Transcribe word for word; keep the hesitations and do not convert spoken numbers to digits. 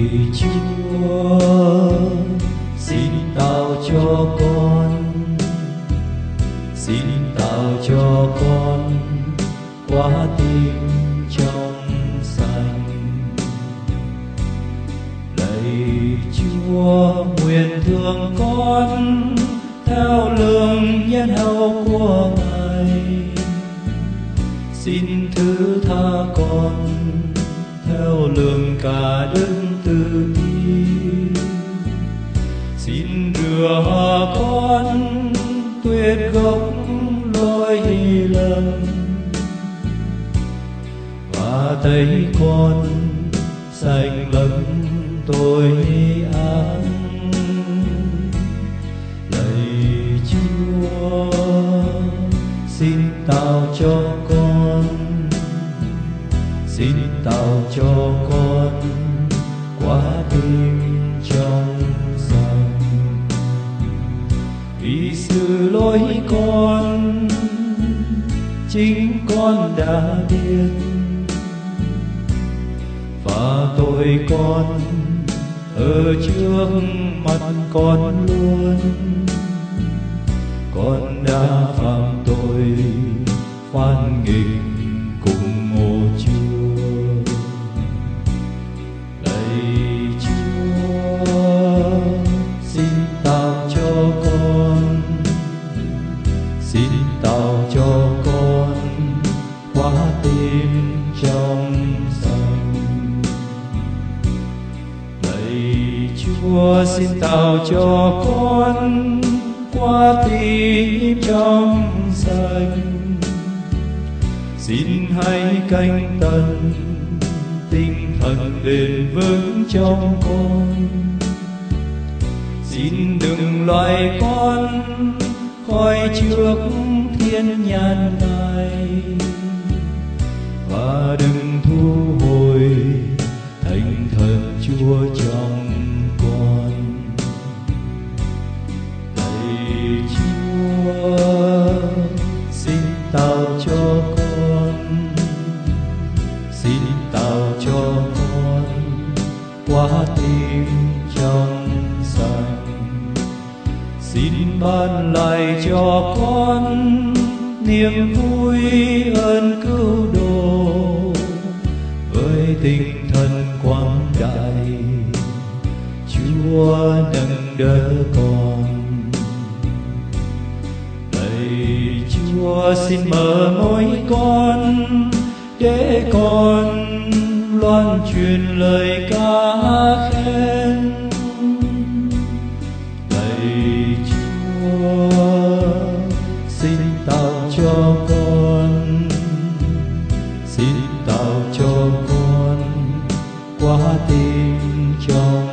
Chúa, xin tao cho con, xin tao cho con quả tim trong xanh. Lạy Chúa, nguyện thương con theo lương nhân hậu của Ngài, xin thứ tha con theo lương cả đức từ bi. Xin rửa con tuyệt gốc lỗi lầm và thấy con sạch lẫn tội ác. Lạy Chúa, xin tao cho con, xin tao cho con quả tim trong xanh. Vì sự lỗi con chính con đã biết, và tội con ở trước mặt con luôn. Con đã phạm tội phản nghịch cùng một Chúa. Lạy Chúa, xin tao cho con, xin tao cho con quả tim trong xanh. Lạy Chúa, xin tao cho con quả tim trong xanh. Xin hãy canh tần tinh thần bền vững trong con. Xin đừng loại con khỏi trước thiên nhãn Ngài, và đừng thu hồi thành thần Chúa trong con. Lạy Chúa, xin tao cho con, xin tao cho con quả tim trong xanh. Xin ban lại cho con niềm vui ơn cứu độ với tinh thần quang đại. Chúa nâng đỡ con. Lạy Chúa, xin mở môi con để con loan truyền lời ca khen. Lạy Chúa, xin tao cho con, xin tao cho con quả tim trong